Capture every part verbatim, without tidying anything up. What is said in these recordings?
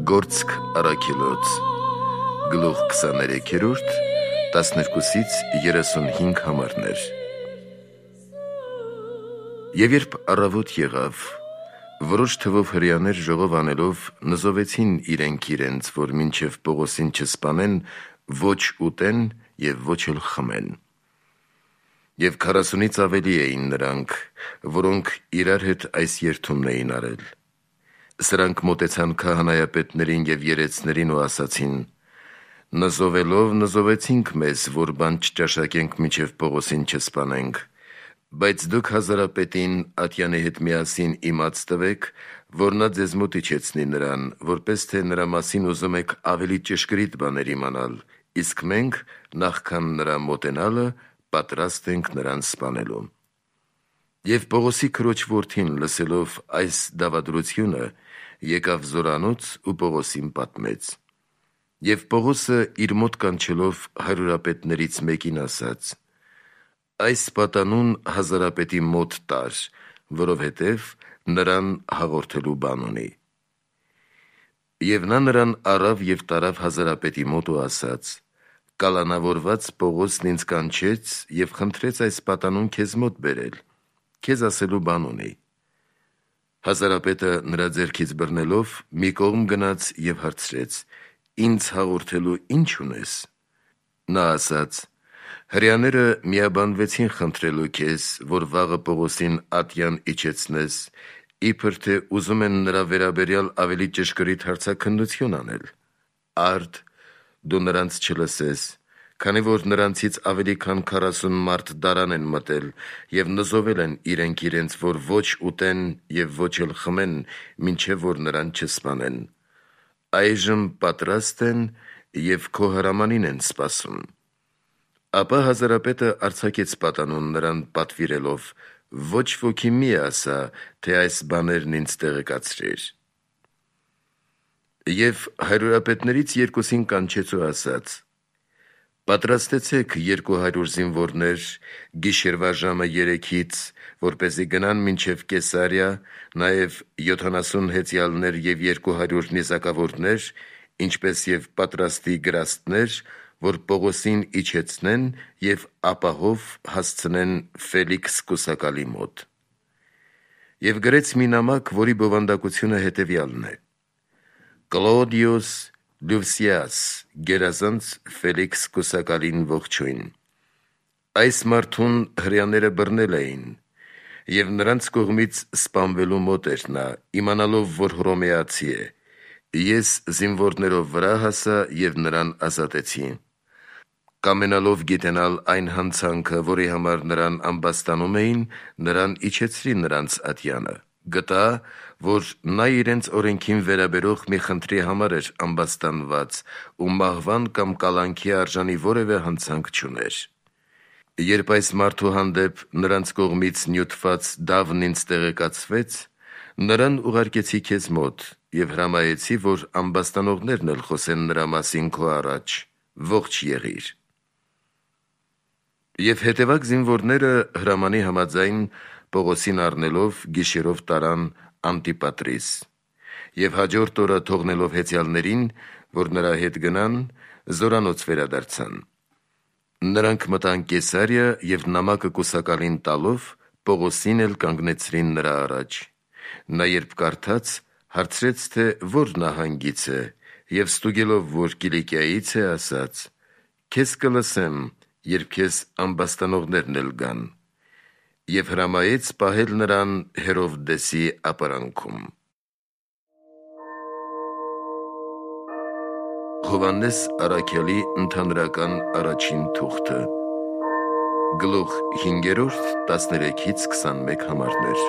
Գործք առաքելոց գլուխ քսաներեքերորդ տասներկուսից երեսունհինգ համարներ։ Եվ երբ առավոտ եղավ, որոշ թվով հրեաներ ժողով անելով նզովեցին իրենք իրենց, որ մինչև Պողոսին չսպանեն, ոչ ուտեն և ոչ էլ խմեն։ Եվ քառասունից ավելի էին նրանք, որոնք իրար հետ այս երդումն էին արել։ Սրանք մոտեցան քահանայապետներին և երեցներին ու ասացին. «Նզովելով նզովեցինք մեզ, որ բան չճաշակենք, մինչև Պողոսին չսպանենք, բայց դուք հազարապետին Ատյանի հետ միասին իմաց տվեք, որ նա ձեզ մոտ իջեցնի նրան, որպես թե նրա մասին ուզում եք ավելի ճշգրիտ բաներ իմանալ, իսկ մենք, նախքան նրա մոտենալը, պատրաստ ենք նրան սպանելու»։ Եվ Պողոսի քրոջ որդին լսելով այս դավադրությունը, եկավ զորանոց ու Պողոսին պատմեց։ Եվ Պողոսը իր մոտ կանչելով հարյուրապետներից մեկին ասաց. «Այս պատանուն հազարապետի մոտ տար, որովհետև նրան հաղորդելու բան ունի»։ Եվ նա նրան առավ և տարավ հազարապետի մոտ ու ասաց. «Կալանավորված Պողոսն ինձ կանչեց և խնդրեց այս պատանուն քեզ մոտ բերել, քեզ ասելու բան ունի»։ Հազարապետը նրա ձեռքից բռնելով մի կողմ գնաց և հարցրեց. «Ինձ հաղորդելու ի՞նչ ունես»։ Նա ասաց. «Հրեաները միաբանվեցին խնդրելու քեզ, որ վաղը Պողոսին ատյան իջեցնես, իբր թե ուզում են նրա վերաբերյալ ավելի ճշգրիտ հարցաքննություն անել։ Արդ դու նրանց չլսես, քանի որ նրանցից ավելի քան քառասուն մարդ դարան են մտել և նզովել են իրենք իրենց, որ ոչ ուտեն և ոչ էլ խմեն, մինչև որ նրան չսպանեն։ Այժմ պատրաստ են և քո հրամանին են սպասում»։ Ապա հազարապետը արձակեց պատանուն նրան պատվիրելով. «Ոչ ոքի մի ասա, թե այս բաներն ինձ տեղեկացրիր»։ Եվ հարյուրապետներից երկուսին կանչեց ու ասաց. «Պատրաստեցեք երկու հարյուր զինվորներ գիշերվա ժամը երեքից, որպեսզի գնան մինչև Կեսարիա, նաև յոթանասուն հեծյալներ և երկու հարյուր նիզակավորներ, ինչպես և պատրաստի գրաստներ, որ Պողոսին իջեցնեն և ապահով հասցնեն Ֆելիքս կուսակալի մոտ»։ Եվ գրեց մի նամակ, որի բովանդակությունը հետևյալն է. «Կլոդիոս Լյուսիաս, գերազանց Ֆելիքս կուսակալին ողջույն։ Այս մարդուն հրեաները բռնել էին, և նրանց կողմից սպանվելու մոտ էր նա, իմանալով, որ հռոմեացի է։ Ես զինվորներով վրա հասա և նրան ազատեցի։ Կամենալով գիտենալ այն հանցանքը, որի համար նրան ամբաստանում էին, նրան իջեցրի նրանց ատյանը։ Գտա, որ նա իրենց օրենքին վերաբերող մի խնդրի համար էր ամբաստանված ու մահվան կամ կալանքի արժանի որևէ հանցանք չուներ։ Երբ այս մարդու հանդեպ նրանց կողմից նյութված դավն ինձ տեղեկացվեց, նրան ուղարկեցի քեզ մոտ և հրամայեցի, որ ամբաստանողներն էլ խոսեն նրա մասին քո առաջ։ Ողջ եղիր»։ Եվ հետևակ զինվորները հրամանի համաձայն Պողոսին առնելով գիշերով տարան Անտիպատրիս։ Եվ հաջորդ օրը թողնելով հեծյալներին, որ նրա հետ գնան, զորանոց վերադարձան։ Նրանք մտան Կեսարիա և նամակը կուսակալին տալով, Պողոսին էլ կանգնեցրին նրա առաջ։ Նա երբ կարդաց, հարցրեց, թե որ նահանգից է, և ստուգելով, որ Կիլիկիայից է, ասաց. «Քեզ կլսեմ, երբ քեզ ամբաստանողներն էլ գան», և հրամայեց պահել նրան Հերովդեսի ապարանքում։ Հովհաննես առաքյալի ընդհանրական առաջին թուղթը, գլուխ հինգերորդ տասներեքից քսանմեկ համարներ։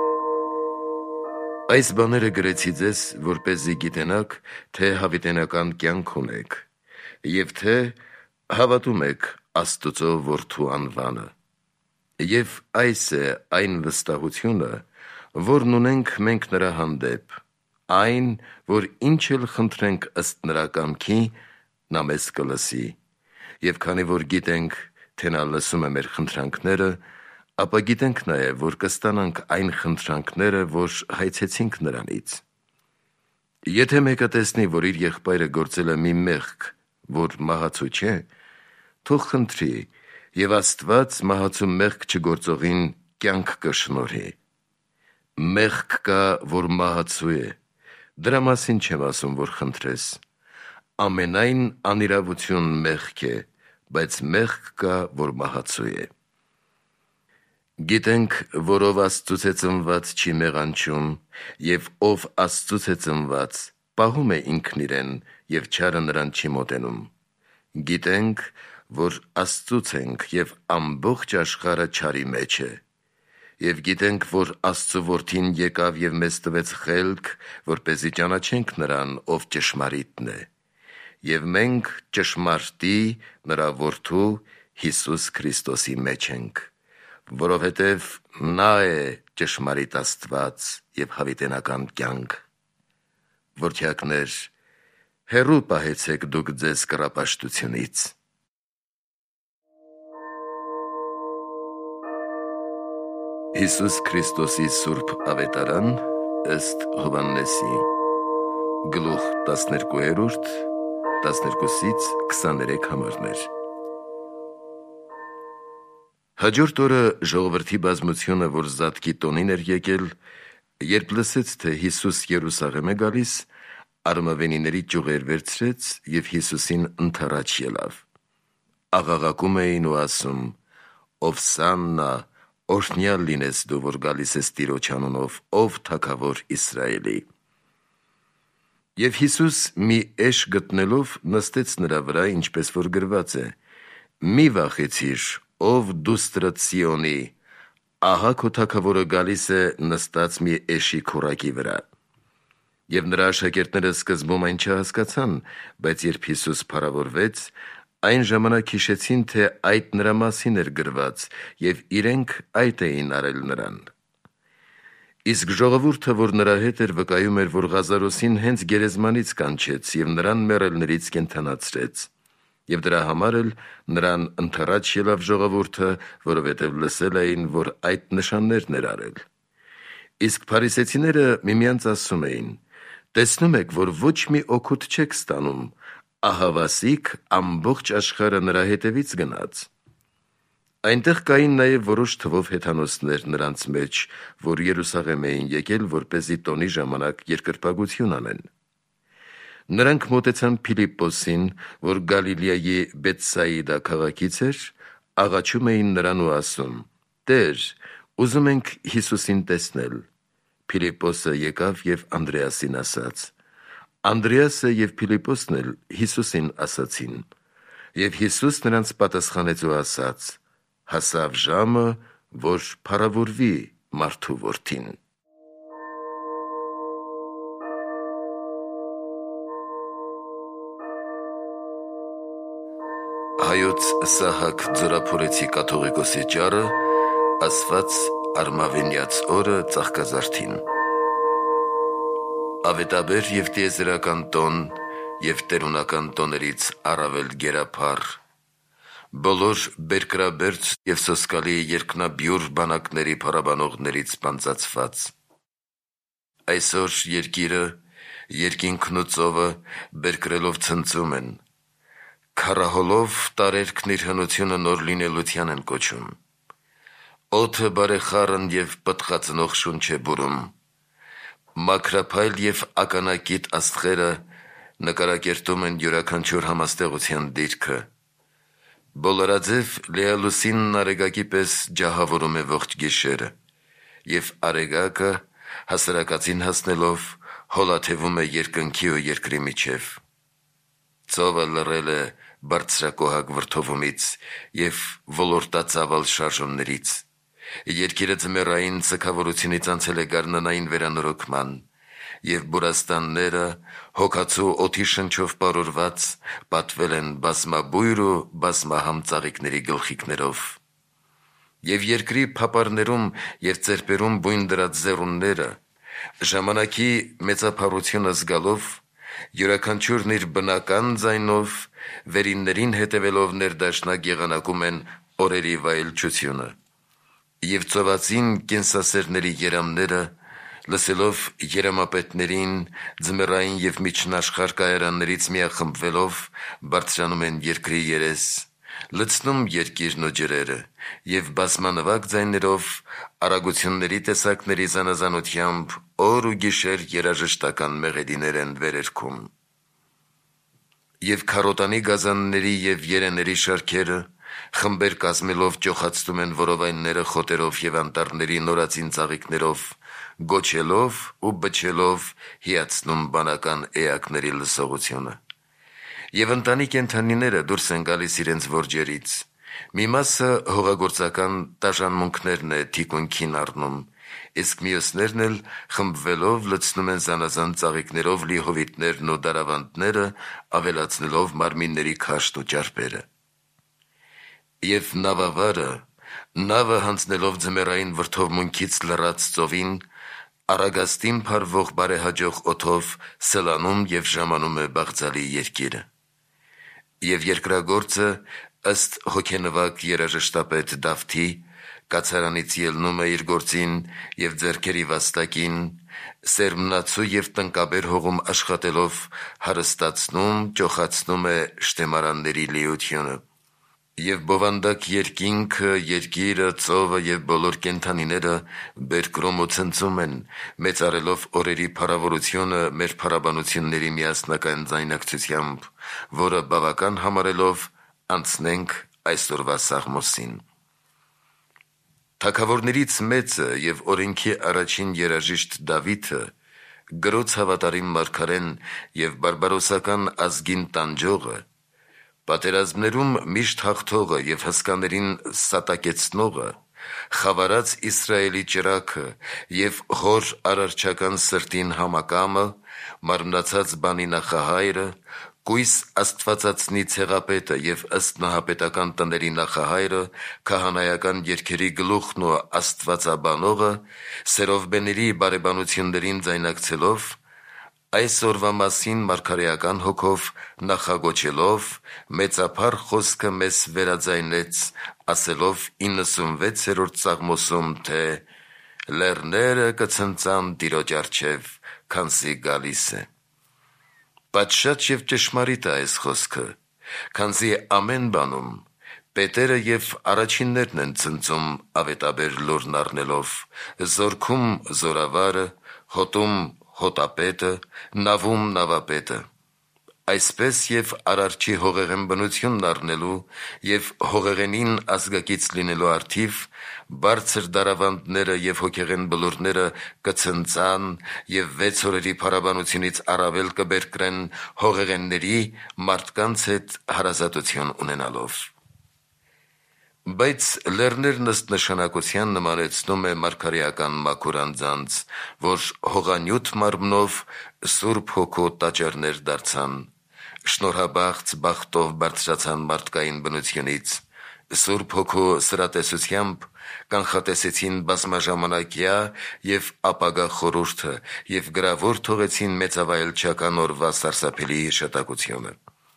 Այս բաները գրեցի ձեզ, որպեսզի գիտենաք, թե հավիտենական կյանք ունեք, և թե հավատում եք Աստծո Որդու անվանը։ Եվ այս է այն վստահությունը, որն ունենք մենք նրա հանդեպ, այն, որ ինչ էլ խնդրենք ըստ նրա կամքի, նա մեզ կլսի։ Եվ քանի որ գիտենք, թե նա լսում է մեր խնդրանքները, ապա գիտենք նաև, որ կստանանք այն խնդրանքները, որ հայցեցինք նրանից։ Եթե մեկը տեսնի, որ իր եղբայրը գործել է մի մեղք, որ մահացու չէ, թող խնդրի, եւ Աստված մահացու մեղք չգործողին կյանք կշնորհի։ Մեղք կա, որ մահացու է, դրա մասին չեմ ասում, որ խնդրես։ Ամենայն անիրավություն մեղք է, բայց մեղք կա, որ մահացու է։ Գիտենք, որ ով Աստծուց է ծնված չի մեղանչում, եւ ով Աստծուց է ծնված, պահում է ինքն իրեն, եւ չարը նրան չի մոտենում։ Գիտենք, որ Աստծուց ենք, եւ ամբողջ աշխարհը չարի մեջ է։ Եվ գիտենք, որ Աստծու որդին եկավ եւ մեզ տվեց խելք, որպեսզի ճանաչենք նրան, ով ճշմարիտն է։ Եվ մենք ճշմարտի նրա որդու Հիսուս Քրիստոսի մեջ ենք, որովհետև նա է ճշմարիտ Աստված եւ հավիտենական կյանք։ Որդյակներ, հեռու պահեցեք դուք ձեզ կռապաշտությունից։ Հիսուս Քրիստոսի Սուրբ Ավետարան ըստ Հովհաննեսի, գլուխ տասներկուերորդ, տասներկուսից քսաներեք համարներ։ Հաջորդ օրը ժողովրդի բազմությունը, որ Զատկի տոնին էր եկել, երբ լսեց, թե Հիսուս Երուսաղեմ է գալիս, արմավենիների ճյուղեր վերցրեց եւ Հիսուսին ընդառաջ ելավ։ Աղաղակում էին ու ասում. «Ովսաննա, օրհնյալ լինես դու, որ գալիս ես Տիրոջ անունով, ով Թագավոր Իսրայելի»։ Եվ Հիսուս մի էշ գտնելով նստեց նրա վրա, ինչպես որ գրված է. «Մի վախեցիր, ով դուստրդ Սիոնի, ահա քո Թագավորը գալիս է նստած մի էշի քուռակի վրա»։ Եվ նրա աշակերտները սկզբում այն չհասկացան, բայց երբ Հիսուս փառավորվեց, այն ժամանակ հիշեցին, թե այդ նրա մասին էր գրված, եւ իրենք այդ էին արել նրան։ Իսկ ժողովուրդը, որ նրա հետ էր, վկայում էր, որ Ղազարոսին հենց գերեզմանից կանչեց եւ նրան մեռելներից կենդանացրեց։ Եվ դրա համար էլ նրան ընդառաջ ելավ ժողովուրդը, որովհետև լսել էին, որ այդ նշաններն էր արել։ Իսկ փարիսեցիները միմյանց ասում էին. «Տեսնում եք, որ ոչ մի օգուտ չեք ստանում, ահավասիկ ամբողջ աշխարհը նրա հետևից գնաց»։ Այնտեղ կային նաև որոշ թվով հեթանոսներ նրանց մեջ, որ Երուսաղեմ էին եկել, որպեսզի տոնի ժամանակ երկրպագություն անեն։ Նրանք մոտեցան Փիլիպպոսին, որ Գալիլեայի Բեթսայիդա քաղաքից էր, աղաչում էին նրան ու ասում. «Տեր, ուզում ենք Հիսուսին տեսնել»։ Փիլիպպոսը եկավ եւ Անդրեասին ասաց։ Անդրեասը եւ Փիլիպպոսն էլ Հիսուսին ասացին։ Եվ Հիսուս նրանց պատասխանեց ու ասաց. «Հասավ ժամը, որ փառավորվի մարդու որդին»։ Հայոց Սահակ Ձորափորեցի կաթողիկոսի ճառը ասված արմավենյաց օրը Ծաղկազարդին։ Ավետաբեր եւ տիեզերական տոն եւ տերունական տոներից առավել գերափառ, բոլոր բերկրաբերձ եւ սոսկալի երկնաբյուր բանակների փառաբանողներից պանծացված։ Այսօր երկիրը, երկինքն ու ծովը բերկրելով ցնծում են, քարահոլով տարերքն իր հնությունը նոր լինելության են կոչում։ Օդը բարեխառն եւ պտղածնող շունչ է բուրում։ Մաքրափայլ եւ ականակիտ աստղերը նկարակերտում են յուրաքանչյուր համաստեղության դիրքը։ Բոլորաձև լիալուսինն արեգակի պես ջահավորում է ողջ գիշերը, եւ արեգակը հասարակածին հասնելով հոլաթևում է երկնքի ու երկրի միջև։ Ծովը լռել է բարձրակոհակ վրդովումից եւ ոլորտածավալ շարժումներից։ Երկիրը ձմեռային ցքավորությունից անցել է գարնանային վերանորոգման, եւ բուրաստանները հոգացու օդի շնչով պարուրված պատվել են բազմաբույր ու բազմահամ ծաղիկների գլխիկներով։ Եվ երկրի փապարներում եւ ծերպերում բույն դրած զեռունները ժամանակի մեծափառությունը զգալով յուրաքանչյուրն իր բնական ձայնով վերիններին հետևելով ներդաշնակ եղանակում են օրերի վայելչությունը։ Եվ ծովածին կենսասերների երամները Լսելով երամապետներին, ձմեռային և միջնաշխարհ կայարաններից միախմբվելով բարձրանում են երկրի երես, լցնում երկիրն ու ջրերը և բազմանվագ ձայներով արագությունների տեսակների զանազանությամբ օր ու գիշեր երաժշտական մեղեդիներ են վերերգում։ Եվ քարոտանի գազանների և երեների շարքերը խմբեր կազմելով ճոխացնում են որովայնները խոտերով և անտառների նորածին ծաղիկներով, գոչելով ու բչելով հիացնում բանական էակների լսողությունը։ Եվ ընտանի կենդանիները դուրս են գալիս իրենց որջերից, մի մասը հողագործական տաժանմունքներն է թիկունքին առնում, իսկ մյուսներն էլ խմբվելով լցնում են զանազան ծաղիկներով լի հովիտներն ու դարավանդները, ավելացնելով մարմինների քաշն ու ճարպերը։ Եվ նավավարը, նավը հանձնելով ձմեռային վրդովմունքից լռած ծովին, առագաստին փարվող բարեհաջող օդով սլանում և ժամանում է բաղձալի երկիրը։ Եվ երկրագործը, ըստ հոգենվակ երաժշտապետ Դավթի, կացարանից ելնում է իր գործին և ձեռքերի վաստակին, սերմնացու և տնկաբեր հողում աշխատելով հարստացնում, ճոխացնում է շտեմարանների լիությունը։ Եվ բովանդակ երկինքը, երկիրը, ծովը և բոլոր կենդանիները բերկրում ու ցնծում են, մեծարելով օրերի փառավորությունը մեր փառաբանությունների միասնական ձայնակցությամբ, որը բավական համարելով անցնենք այսօրվա Սաղմոսին։ Թագավորներից մեծը և օրենքի առաջին երաժիշտ Դավիթը, գրոց հավատարիմ մարգարեն և բարբարոսական ազգին տանջողը, պատերազմներում միշտ հաղթողը և հսկաներին սատակեցնողը, խավարած Իսրայելի ճրագը և հոր արարչական սրտին համակամը, մարմնացած բանի նախահայրը, կույս աստվածածնի ցեղապետը և ըստ նահապետական տների նախահայրը, քահանայական երգերի գլուխն ու աստվածաբանողը, սերովբեների բարեբանություններին ձայնակցելով, այսօրվա մասին մարգարեական հոգով նախագոչելով, մեծափառ խոսքը մեզ վերաձայնեց, ասելով իննսունվեցերորդ Սաղմոսում, թե «Լեռները կցնծան Տիրոջ առջև, քանզի գալիս է»։ Պատշաճ և ճշմարիտ է այս խոսքը, քանզի ամեն բանում պետերը և առաջիններն են ցնծում ավետաբեր լուրն առնելով, զորքում զորավարը, հոտում հոտապետը, նավում նավապետը։ Այսպես և Արարչի հողեղեն բնությունն առնելու և հողեղենին ազգակից լինելու առթիվ բարձր դարավանդները և հոգեղեն բլուրները կցնծան և վեց օրերի փառաբանությունից առավել կբերկրեն հողեղենների մարդկանց հետ հարազատություն ունենալով։ Բայց լեռներն ըստ նշանակության նմանեցնում է մարգարեական մաքուր անձանց, որ հողանյութ մարմնով Սուրբ Հոգու տաճարներ դարձան, շնորհաբախծ բախտով բարձրացան մարդկային բնությունից, Սուրբ Հոգու սրատեսությամբ կանխատեսեցին բազմաժամանակյա և ապագա խորհուրդը և գրավոր թողեցին մեծավայելչական օրվա սարսափելի հիշատակությունը։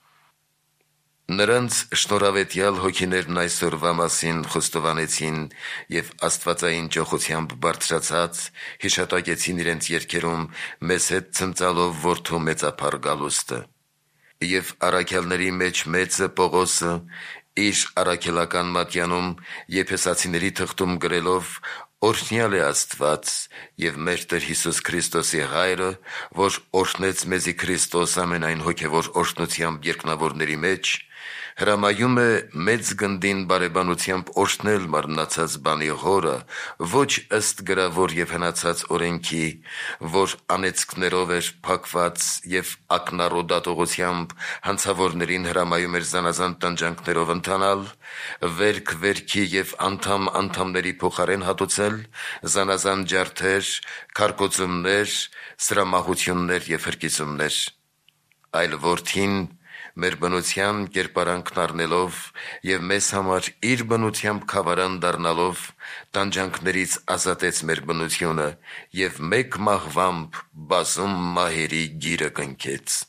Նրանց շնորհավետյալ հոգիներն այսօրվա մասին խոստովանեցին և աստվածային ճոխությամբ բարձրացած հիշատակեցին իրենց երգերում մեզ հետ ցնծալով որդու մեծափառ գալուստը։ Եվ առաքյալների մեջ մեծը Պողոսը իր առաքելական մատյանում Եփեսացիների թղթում գրելով «Օրհնյալ է Աստված և մեր Տեր Հիսուս Քրիստոսի Հայրը, որ օրհնեց մեզի Քրիստոս ամենայն հոգևոր օրհնությամբ երկնավորների մեջ», հրամայում է մեծ գնդին բարեբանությամբ օրհնել մարմնացած բանի Հորը, ոչ ըստ գրավոր և հնացած օրենքի, որ անեծքներով էր փակված և ակնառու դատողությամբ հանցավորներին հրամայում էր զանազան տանջանքներով ընթանալ, վերք վերքի և անդամ անդամների փոխարեն հատուցել, զանազան ջարդեր, քարկոծումներ, սրամահություններ և հրկիզումներ, այլ որդին մեր բնության կերպարանքն առնելով և մեզ համար իր բնությամբ քավարան դառնալով, տանջանքներից ազատեց մեր բնությունը և մեկ մահվամբ բազում մահերի գիրը կնքեց։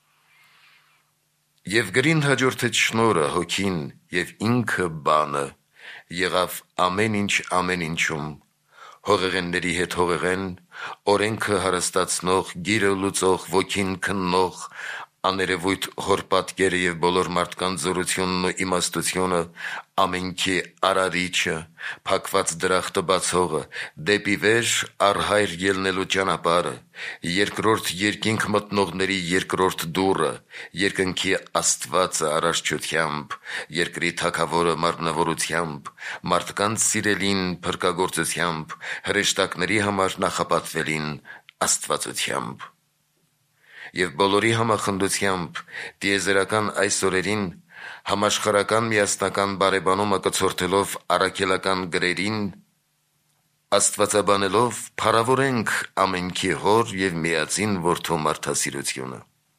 Եվ գրին հաջորդեց շնորհը, հոգին և ինքը բանը, եղավ ամեն ինչ ամեն ինչում, հողեղենների հետ հողեղեն, օրենքը հարստացնող, գիրը լուծող, ոգին քննող, աներևույթ հոր պատկերը և բոլոր մարդկանց զորությունն ու իմաստությունը, ամենքի արարիչը, փակված դրախտը բացողը, դեպի վեր առհայր ելնելու ճանապարհը, երկրորդ երկինք մտնողների երկրորդ դուռը, երկնքի Աստվածը արարչությամբ, երկրի թագավորը մարմնավորությամբ, մարդկանց սիրելին փրկագործությամբ, հրեշտակների համար նախապատվելին աստվածությամբ։ Եվ բոլորի համախնդությամբ տիեզերական այս օրերին համաշխարհական միասնական բարեբանումը կցորդելով առաքելական գրերին, աստվածաբանելով փառավորենք ամենքի հոր և միածին որդու մարդասիրությունը։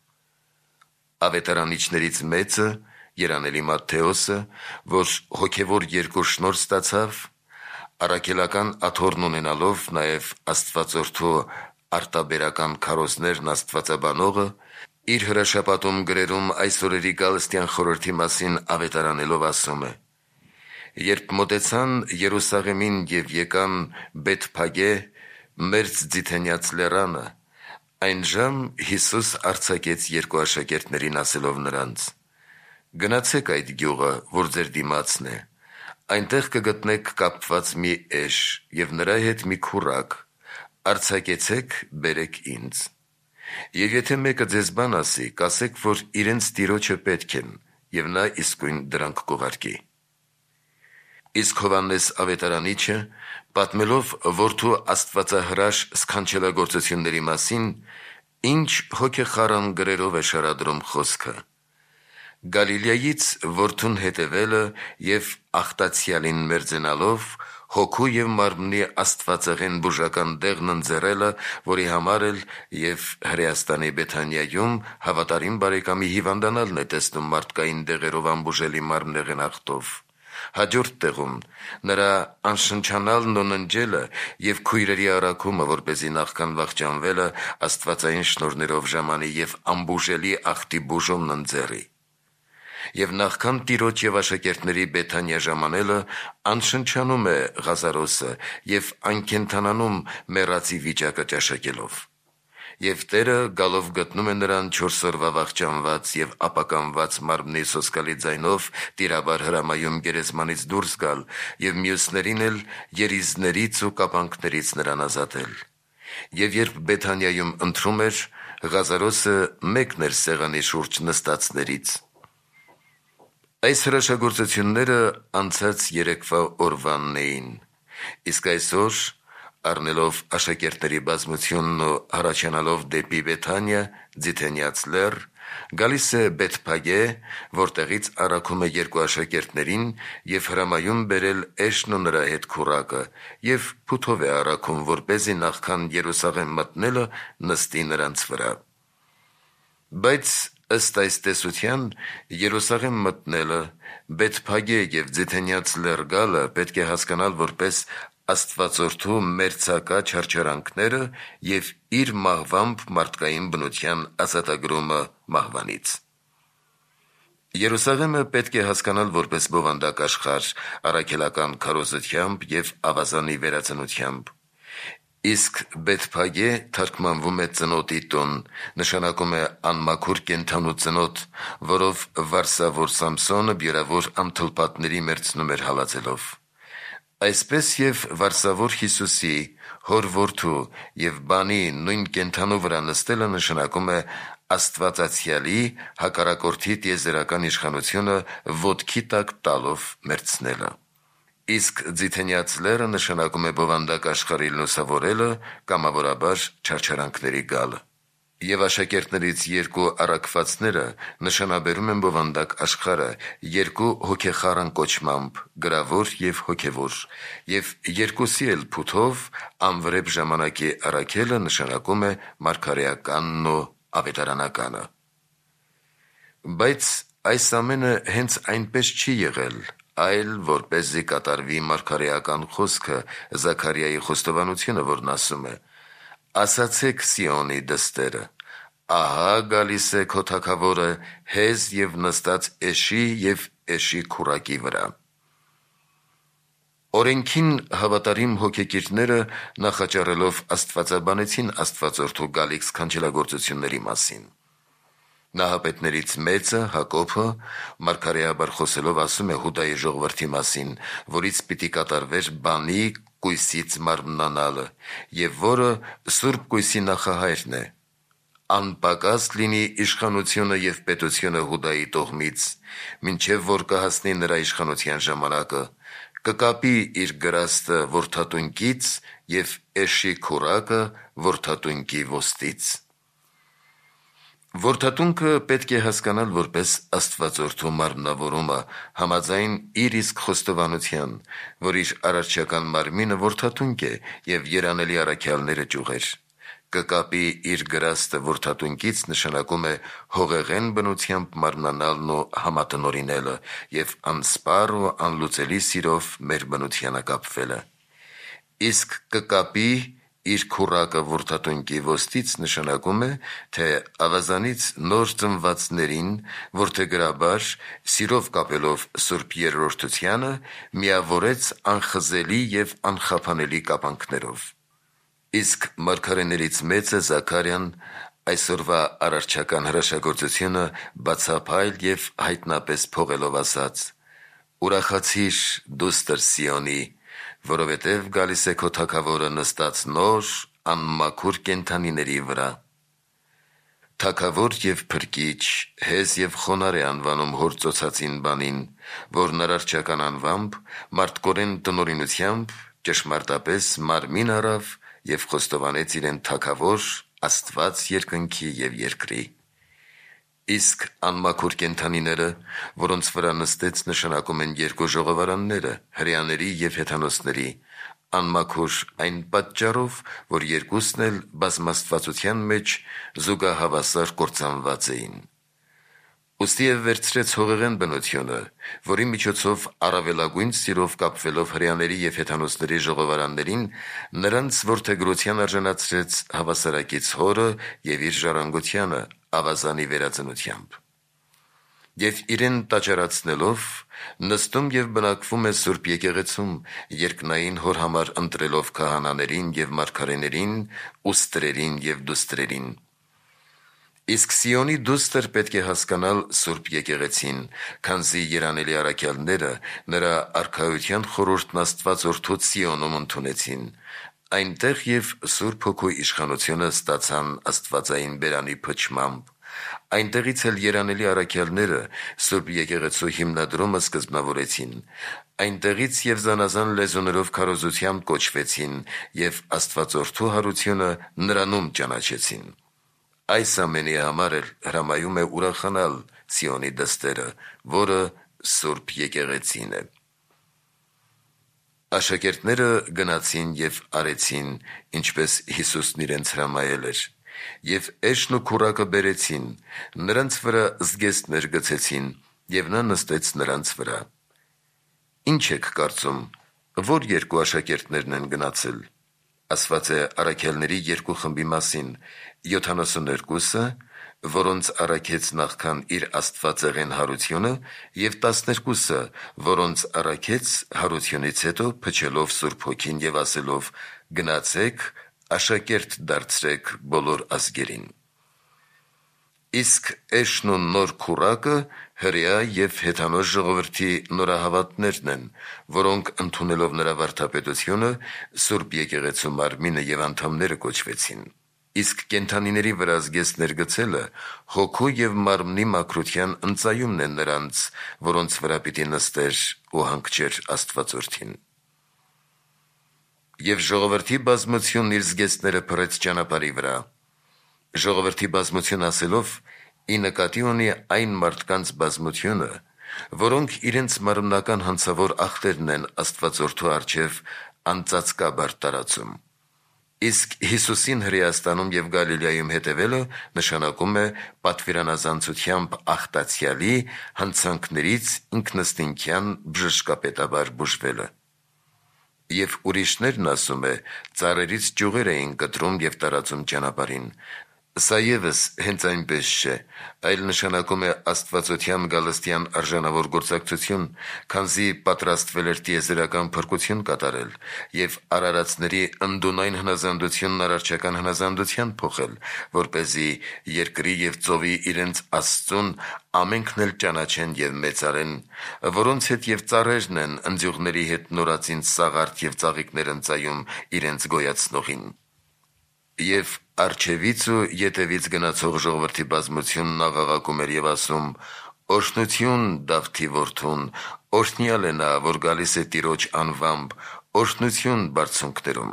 Ավետարանիչներից մեծը, երանելի Մատթեոսը, որ հոգևոր երկու շնորհ ստացավ, առաքելական աթոռն ունենալով նաև Աստվածորդու արտաբերական քարոզներն աստվածաբանողը, իր հրաշապատում գրերում այս օրերի գալստյան խորհրդի մասին ավետարանելով ասում է. «Երբ մոտեցան Երուսաղեմին և եկան Բեթփագե, մերձ Ձիթենյաց լեռանը, այնժամ Հիսուս արձակեց երկու աշակերտներին ասելով նրանց. «Գնացեք այդ գյուղը, որ ձեր դիմացն է, այնտեղ կգտնեք կապված մի էշ և նրա հետ մի քուռակ, արձակեցեք, բերեք ինձ։ Եվ եթե մեկը ձեզ բան ասի, կասեք, որ իրենց տիրոջը պետք են, և նա իսկույն դրանք կուղարկի»։ Իսկ Հովհաննես ավետարանիչը, պատմելով որդու աստվածահրաշ սքանչելագործությունների մասին, ինչ հոգեխառն գրերով է շարադրում խոսքը. «Գալիլեայից որդուն հետևելը և աղտացյալին մերձենալով, հոգու և մարմնի աստվածեղեն բուժական դեղն ընձեռելը, որի համար էլ և Հրեաստանի Բեթանիայում հավատարիմ բարեկամի հիվանդանալն է տեսնում մարդկային դեղերով անբուժելի մարմնեղեն աղտով, հաջորդ տեղում նրա անշնչանալն ու ննջելը և քույրերի առաքումը, որպեսզի նախքան վախճանվելը աստվածային շնորհներով ժամանի և անբուժելի աղտի բուժումն ընձեռի, և նախքան Տիրոջ և աշակերտների Բեթանիա ժամանելը անշնչանում է Ղազարոսը և անկենդանանում մեռածի վիճակը ճաշակելով, և Տերը գալով գտնում է նրան չորս օրվա վախճանված և ապականված մարմնի սոսկալի ձայնով տիրաբար հրամայում գերեզմանից դուրս գալ և մյուսներին էլ երիզներից ու կապանքներից նրան ազատել։ Եվ երբ Բեթանիայում ընթրում էր, Ղազարոսը մեկն էր սեղանի շուրջ նստածներից»։ Այս հրաշագործությունները անցած երեկվա օրվանն էին, իսկ այսօր, առնելով աշակերտների բազմությունն ու հառաչանալով դեպի Բեթանիա, Ձիթենյաց լեռ, գալիս է Բեթփագե, որտեղից առաքում է երկու աշակերտներին և հրամայում բերել էշն ու նրա հետ քուռակը և փութով է առաքում, որպեսզի նախքան Երուսաղեմ մտնելը նստի նրանց վրա։ Բայց ըստ այս տեսության, Երուսաղեմ մտնելը, Բեթփագե և Ձիթենյաց լեռ գալը պետք է հասկանալ որպես Աստվածորդու մերձակա չարչարանքները և իր մահվամբ մարդկային բնության ազատագրումը մահվանից։ Երուսաղեմը պետք է հասկանալ որպես բովանդակ աշխարհ առաքելական քարոզությամբ և ավազանի վերածնությամբ, իսկ Բեթփագե թարգմանվում է ծնոտի տուն, նշանակում է անմաքուր կենդանու ծնոտ, որով վարսավոր Սամսոնը բյուրավոր անթլպատների մերձնում էր հալածելով։ Այսպես և վարսավոր Հիսուսի, հոր որդու և բանի նույն կենդանու վրա նստելը նշանակում է Աստվածացյալի հակառակորդի տիեզերական իշխանությունը ոտքի տակ տալով մերձնելը։ Իսկ Ձիթենյաց լեռը նշանակում է բովանդակ աշխարհի լուսավորելը, կամավորաբար չարչարանքների գալը։ Եվ աշակերտներից երկու առաքվածները նշանաբերում են բովանդակ աշխարհը երկու հոգեխառն կոչմամբ՝ գրավոր և հոգևոր, և երկուսի էլ փութով անվրեպ ժամանակի առաքելը նշանակում է մարգարեականն ու ավետարանականը։ Բայց այս ամենը հենց այնպես չի եղել, այլ որպեսզի կատարվի մարգարեական խոսքը Զաքարիայի խոստովանությունը, որն ասում է. «Ասացեք Սիոնի դստերը. ահա գալիս է քո թագավորը հեզ և նստած էշի և էշի քուռակի վրա»։ Օրենքին հավատարիմ հոգեկիրները նախաճառելով աստվածաբանեցին Աստվածորդու գալիք սքանչելագործությունների մասին։ Նահապետներից մեծը Հակոբը մարգարեաբար խոսելով ասում է Հուդայի ժողովրդի մասին, որից պիտի կատարվեր բանի կույսից մարմնանալը, եւ որը Սուրբ Կույսի նախահայրն է։ Անպակաս լինի իշխանությունը եւ պետությունը Հուդայի տողմից, մինչեւ որ կհասնի նրա իշխանության ժամանակը, կկապի իր գրաստը որդատունկից եւ էշի քուրակը որդատունկի ոստից։ Որդատունքը պետք է հասկանալ որպես Աստվածորդու մարմնավորումը համաձայն իր իսկ խոստովանության, որ իր արարչական մարմինը որդատունկ է եւ երանելի առաքյալները ճյուղեր։ Կկապի իր գրաստը որդատունկից նշանակում է հողեղեն բնությամբ մարմնանալն ու համատնորինելը եւ անսպառ ու անլուծելի սիրով մեր բնությանը կապվելը։ Իսկ կկապի իր քուրակը որդատունկի ոստից նշանակում է, թե ավազանից նոր ծնվածներին որդեգրաբար սիրով կապելով Սուրբ Երրորդությանը միավորեց անխզելի եւ անխափանելի կապանքներով։ Իսկ մարգարեներից մեծը Զաքարյան այսօրվա արարչական հրաշագործությունը բացափայլ եւ հայտնապես փողելով ասաց. «Ուրախացիր, դուստր Սիոնի, որովհետև գալիս է քո թագավորը նստած նոր անմաքուր կենդանիների վրա»։ Թագավոր եւ փրկիչ, հեզ եւ խոնար է անվանում հոր ծոցածին բանին, որն արարչական անվամբ, մարդկորեն տնօրինությամբ ճշմարտապես մարմին առավ եւ խոստովանեց իրեն թագավոր Աստված երկնքի եւ երկրի։ Իսկ անմաքուր կենդանիները, որոնց վրա նստեց, նշանակում են երկու ժողովարանները, հրեաների եւ հեթանոսների, անմաքուր այն պատճառով, որ երկուսն էլ բազմաստվածության մեջ զուգահավասար կործանված էին։ Ուստի եւ վերցրեց հողեղեն բնությունը, որի միջոցով առավելագույն սիրով կապվելով հրեաների եւ հեթանոսների ժողովարաններին, նրանց որդեգրության արժանացրեց հավասարակից հորը եւ իր ժառանգությանը ավազանի վերածնությամբ։ Եվ իրեն տաճարացնելով նստում եւ բնակվում է Սուրբ եկեղեցում, երկնային հոր համար ընտրելով քահանաներին եւ մարգարեներին, ուստրերին եւ դուստրերին։ Իսկ Սիոնի դուստր պետք է հասկանալ Սուրբ եկեղեցին, քանզի երանելի առաքյալները նրա արքայության խորհուրդն Աստվածորդուց Սիոնում ընդունեցին, այնտեղ եւ Սուրբ Հոգու իշխանությունը ստացան Աստվածային բերանի փչմամբ, այնտեղից էլ երանելի առաքյալները Սուրբ եկեղեցու հիմնադրումը սկզբնավորեցին, այնտեղից եւ զանազան լեզուներով քարոզությամբ կոչվեցին եւ Աստվածորդու հարությունը նրանում ճանաչեցին։ Այս ամենի համար էլ հրամայում է ուրախանալ Սիոնի դստերը, որը Սուրբ եկեղեցին է։ Աշակերտները գնացին եւ արեցին, ինչպես Հիսուսն իրենց հրամայել էր, եւ էշն ու քուրակը բերեցին, նրանց վրա զգեստներ գցեցին, եւ նա նստեց նրանց վրա։ Ինչ եք կարծում, որ երկու աշակերտներն են գնացել։ Ասված է առաքյալների երկու խմբի մասին, յոթանասուներկուսը, որոնց առաքեց նախքան իր աստվածեղեն հարությունը, եւ տասներկուսը, որոնց առաքեց հարությունից հետո փչելով Սուրբ Հոգին եւ ասելով. «Գնացեք, աշակերտ դարձրեք բոլոր ազգերին»։ Իսկ էշն ու նոր քուրակը հրեա եւ հեթանոս ժողովրդի նորահավատներն են, որոնք ընդունելով նրա վարդապետությունը Սուրբ եկեղեցու մարմինը եւ անդամները կոչվեցին։ Իսկ կենդանիների վրա զգեստներ գցելը հոգու եւ մարմնի մաքրության ընծայումն է նրանց, որոնց վրա պիտի նստեր ու հանգչեր Աստվածորդին։ Եվ ժողովրդի բազմությունն իր զգեստները փռեց ճանապարհի վրա։ Ժողովրդի բազմություն ասելով ի նկատի ունի այն մարդկանց բազմությունը, որոնք իրենց մարմնական հանցավոր ախտերն են Աստվածորդու առջև անծածկաբար տարածում։ Իսկ Հիսուսին Հրեաստանում եւ Գալիլեայում հետևելը նշանակում է պատվիրանազանցությամբ ախտացյալի հանցանքներից ինքնըստինքյան բժշկապետաբար բուժվելը։ Եվ ուրիշներն, ասում է, ծառերից ճյուղեր էին կտրում եւ տարածում ճանապարհին, Սա ևս հենց այնպես չէ, այլ նշանակում է աստվածության գալստյան արժանավոր գործակցություն, քանզի պատրաստվել էր տիեզերական փրկություն կատարել եւ արարածների ընդունայն հնազանդությունն արարչական հնազանդության փոխել, որպեսզի երկրի եւ ծովի իրենց Աստծուն ամենքն էլ ճանաչեն եւ մեծարեն, որոնց հետ եւ ծառերն են ընձյուղների հետ նորածին սաղարթ եւ ծաղիկներ ընծայում իրենց գոյացնողին։ Եվ արջևից ու ետևից գնացող ժողովրդի բազմությունն աղաղակում էր եւ ասում. «Օրհնություն Դավթի որդուն, օրհնյալ է նա, որ գալիս է Տիրոջ անվամբ, օրհնություն բարձունքներում»։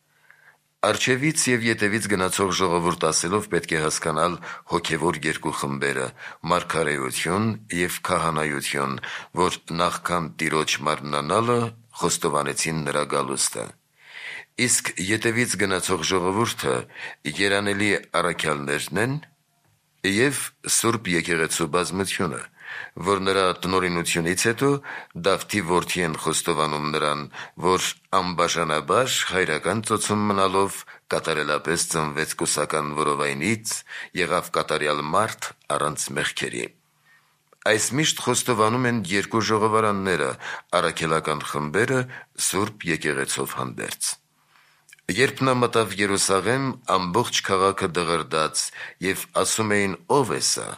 Արջևից եւ ետևից գնացող ժողովուրդ ասելով պետք է հասկանալ հոգեվոր երկու խմբերը՝ մարգարեություն եւ քահանայություն, որ նախքան Տիրոջ մարմնանալը խոստովանեցին նրա գալուստը։ Իսկ ետևից գնացող ժողովուրդը երանելի առաքյալներն են եւ Սուրբ եկեղեցու բազմությունը, որ նրա տնօրինությունից հետո Դավթի որդի են խոստովանում նրան, որ անբաժանաբար հայրական ծոցում մնալով կատարելապես ծնվեց կուսական որովայնից, եղավ կատարյալ մարդ առանց մեղքերի։ Այս միշտ խոստովանում են երկու ժողովարանները, առաքելական խմբերը Սուրբ եկեղեցով հանդերձ։ Երբ նա մտավ Երուսաղեմ, ամբողջ քաղաքը դղրդաց եւ ասում էին ով է սա։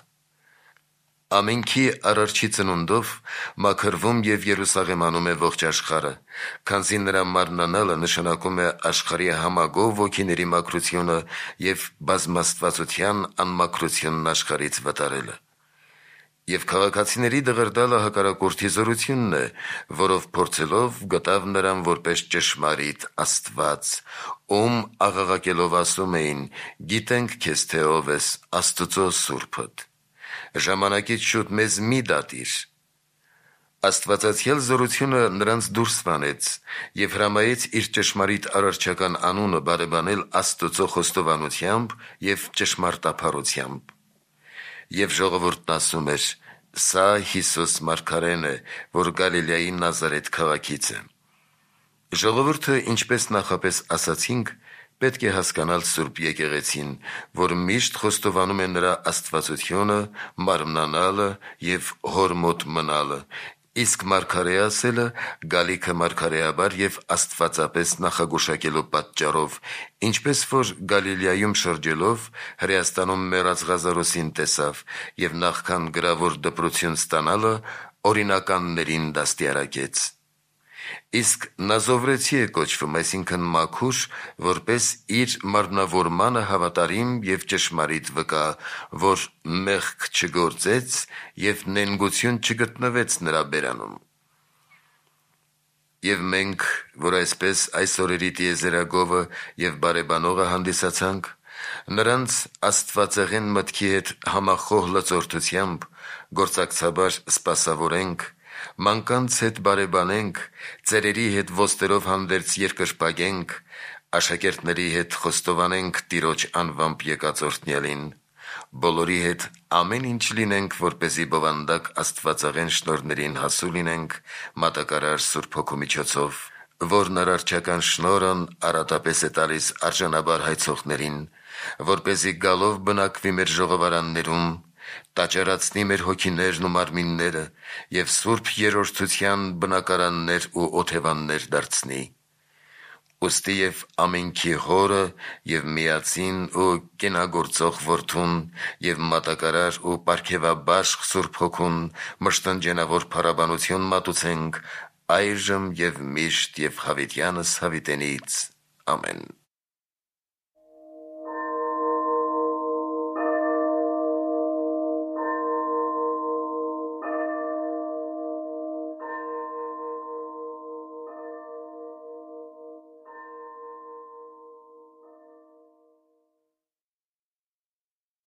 Ամենքի արարչի ծնունդով մաքրվում եւ Երուսաղեմանում է ողջ աշխարհը, քանզի նրա մարմնանալը նշանակում է աշխարհի համագով ոգիների մաքրությունը եւ բազմաստվածության անմաքրությունն աշխարհից վտարելը։ Եվ քաղաքացիների դղրդալը հակառակորդի զորությունն է, որով փորձելով գտավ նրան որպես ճշմարիտ Աստված, ում աղաղակելով ասում էին. «Գիտենք քեզ թե ով ես, Աստծո Սուրբդ, ժամանակից շուտ մեզ մի դատիր»։ Աստվածացիալ զորությունը նրանց դուրս վանեց եւ հրամայեց իր ճշմարիտ արարչական անունը բարեբանել Աստծո խոստովանությամբ եւ ճշմարտափառությամբ։ Եվ ժողովուրդն ասում էր. «Սա Հիսուս մարգարեն է, որ Գալիլեայի Նազարեթ քաղաքից է»։ Ժողովուրդը, ինչպես նախապես ասացինք, պետք է հասկանալ Սուրբ եկեղեցին, որ միշտ խոստովանում է նրա աստվածությունը, մարմնանալը եւ հոր մոտ մնալը, իսկ մարգարե ասելը գալիքը մարգարեաբար եւ աստվածապես նախագուշակելու պատճառով, ինչպես որ Գալիլեայում շրջելով Հրեաստանում մեռած Ղազարոսին տեսավ եւ նախքան գրավոր դպրություն ստանալը օրինականներին դաստիարակեց։ Իսկ Նազովրեցի է կոչվում, այսինքն մաքուր, որպես իր մարմնավորմանը հավատարիմ եւ ճշմարիտ վկա, որ մեղք չգործեց եւ նենգություն չգտնվեց նրա բերանում։ Եվ մենք, որ այսպես այս օրերի տիեզերագովը եւ բարեբանողը հանդիսացանք, նրանց աստվածեղեն մտքի հետ համախոհ լծորդությամբ գործակցաբար սպասավորենք, մանկանց հետ բարեբանենք, ծերերի հետ ոստերով հանդերձ երկրպագենք, աշակերտների հետ խոստովանենք Տիրոջ անվամբ եկած օրհնյալին, բոլորի հետ ամեն ինչ լինենք, որպեսզի բովանդակ աստվածեղեն շնորհներին հասու լինենք մատակարար Սուրբ Հոգու միջոցով, որն արարչական շնորհն արատապես է տալիս արժանաբար հայցողներին, որպեսզի գալով բնակվի մեր ժողովարաններում, տաճարացնի մեր հոգիներն ու մարմինները եւ Սուրբ Երրորդության բնակարաններ ու օթևաններ դարձնի։ Ուստի եւ ամենքի հորը եւ միածին ու կենագործող որդուն եւ մատակարար ու պարգևաբաշխ Սուրբ Հոգուն մշտնջենավոր փառաբանություն մատուցենք այժմ եւ միշտ եւ հավիտյանս հավիտենից։ Ամեն։